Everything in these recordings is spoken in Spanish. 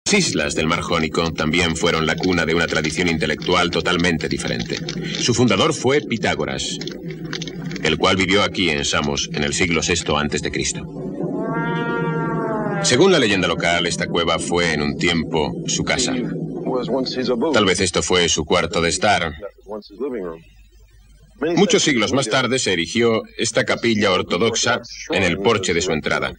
Las islas del Mar Jónico también fueron la cuna de una tradición intelectual totalmente diferente. Su fundador fue Pitágoras, el cual vivió aquí en Samos en el siglo VI a.C. Según la leyenda local, esta cueva fue en un tiempo su casa. Tal vez esto fue su cuarto de estar. Muchos siglos más tarde se erigió esta capilla ortodoxa en el porche de su entrada.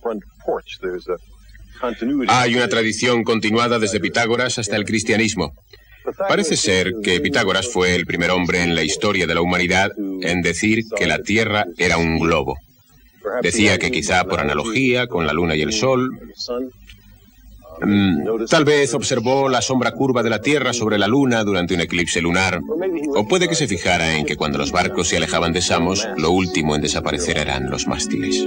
Hay una tradición continuada desde Pitágoras hasta el cristianismo. Parece ser que Pitágoras fue el primer hombre en la historia de la humanidad en decir que la Tierra era un globo. Decía que quizá por analogía con la Luna y el Sol, tal vez observó la sombra curva de la Tierra sobre la Luna durante un eclipse lunar, o puede que se fijara en que cuando los barcos se alejaban de Samos, lo último en desaparecer eran los mástiles.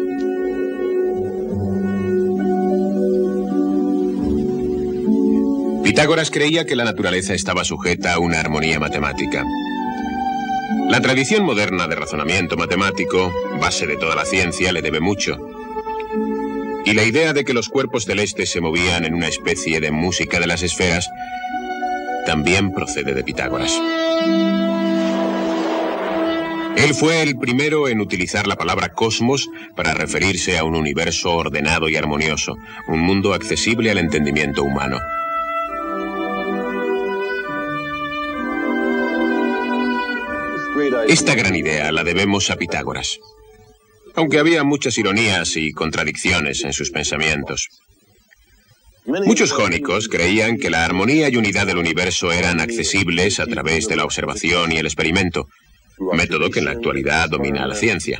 Pitágoras creía que la naturaleza estaba sujeta a una armonía matemática. La tradición moderna de razonamiento matemático, base de toda la ciencia, le debe mucho. Y la idea de que los cuerpos celestes se movían en una especie de música de las esferas también procede de Pitágoras. Él fue el primero en utilizar la palabra cosmos para referirse a un universo ordenado y armonioso, un mundo accesible al entendimiento humano. Esta gran idea la debemos a Pitágoras, aunque había muchas ironías y contradicciones en sus pensamientos. Muchos jónicos creían que la armonía y unidad del universo eran accesibles a través de la observación y el experimento, método que en la actualidad domina la ciencia.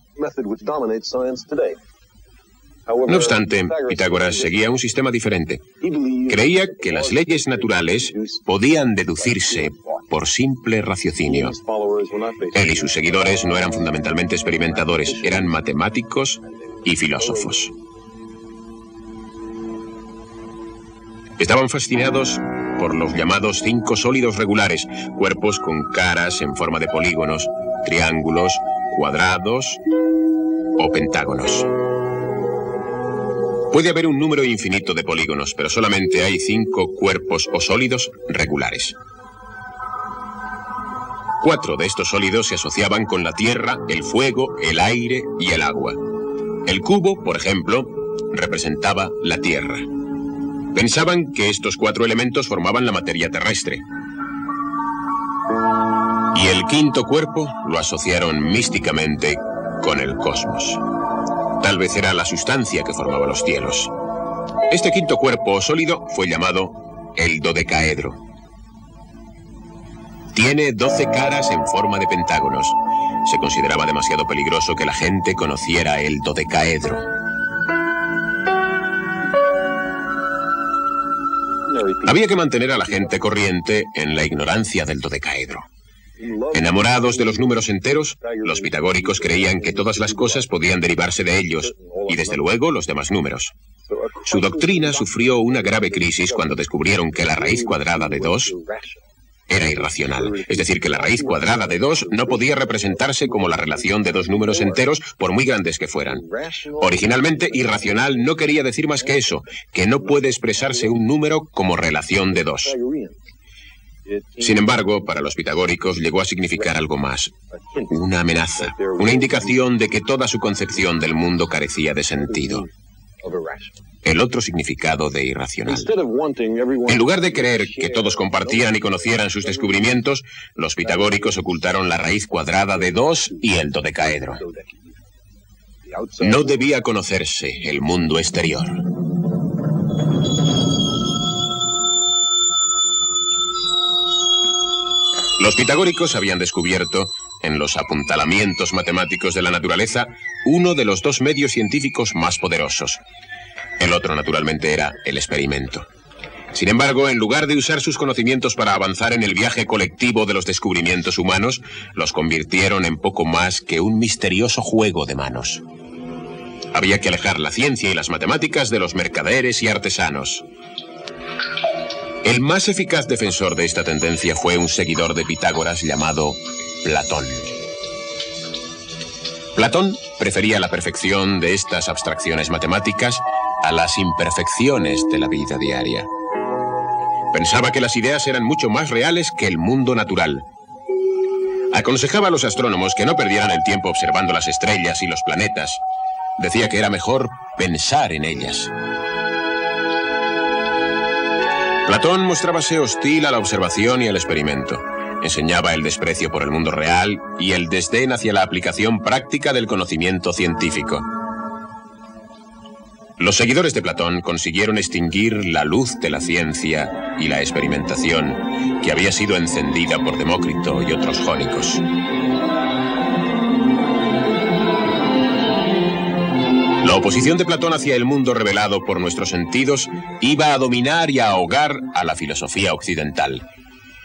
No obstante, Pitágoras seguía un sistema diferente. Creía que las leyes naturales podían deducirse por simple raciocinio. Él y sus seguidores no eran fundamentalmente experimentadores, eran matemáticos y filósofos. Estaban fascinados por los llamados 5 sólidos regulares, cuerpos con caras en forma de polígonos, triángulos, cuadrados o pentágonos. Puede haber un número infinito de polígonos, pero solamente hay 5 cuerpos o sólidos regulares. 4 de estos sólidos se asociaban con la tierra, el fuego, el aire y el agua. El cubo, por ejemplo, representaba la tierra. Pensaban que estos 4 elementos formaban la materia terrestre. Y el 5.º cuerpo lo asociaron místicamente con el cosmos. Tal vez era la sustancia que formaba los cielos. Este 5.º cuerpo sólido fue llamado el dodecaedro. Tiene 12 caras en forma de pentágonos. Se consideraba demasiado peligroso que la gente conociera el dodecaedro. Había que mantener a la gente corriente en la ignorancia del dodecaedro. Enamorados de los números enteros, los pitagóricos creían que todas las cosas podían derivarse de ellos, y desde luego los demás números. Su doctrina sufrió una grave crisis cuando descubrieron que la raíz cuadrada de 2 era irracional. Es decir, que la raíz cuadrada de 2 no podía representarse como la relación de 2 números enteros, por muy grandes que fueran. Originalmente, irracional no quería decir más que eso, que no puede expresarse un número como relación de 2. Sin embargo, para los pitagóricos llegó a significar algo más. Una amenaza, una indicación de que toda su concepción del mundo carecía de sentido. El otro significado de irracional. En lugar de creer que todos compartieran y conocieran sus descubrimientos, los pitagóricos ocultaron la raíz cuadrada de 2 y el dodecaedro. No debía conocerse el mundo exterior. Los pitagóricos habían descubierto, en los apuntalamientos matemáticos de la naturaleza, uno de los 2 medios científicos más poderosos. El otro, naturalmente, era el experimento. Sin embargo, en lugar de usar sus conocimientos para avanzar en el viaje colectivo de los descubrimientos humanos, los convirtieron en poco más que un misterioso juego de manos. Había que alejar la ciencia y las matemáticas de los mercaderes y artesanos. El más eficaz defensor de esta tendencia fue un seguidor de Pitágoras llamado Platón. Platón prefería la perfección de estas abstracciones matemáticas a las imperfecciones de la vida diaria. Pensaba que las ideas eran mucho más reales que el mundo natural. Aconsejaba a los astrónomos que no perdieran el tiempo observando las estrellas y los planetas. Decía que era mejor pensar en ellas. Platón mostrábase hostil a la observación y al experimento. Enseñaba el desprecio por el mundo real y el desdén hacia la aplicación práctica del conocimiento científico. Los seguidores de Platón consiguieron extinguir la luz de la ciencia y la experimentación que había sido encendida por Demócrito y otros jónicos. La oposición de Platón hacia el mundo revelado por nuestros sentidos iba a dominar y a ahogar a la filosofía occidental.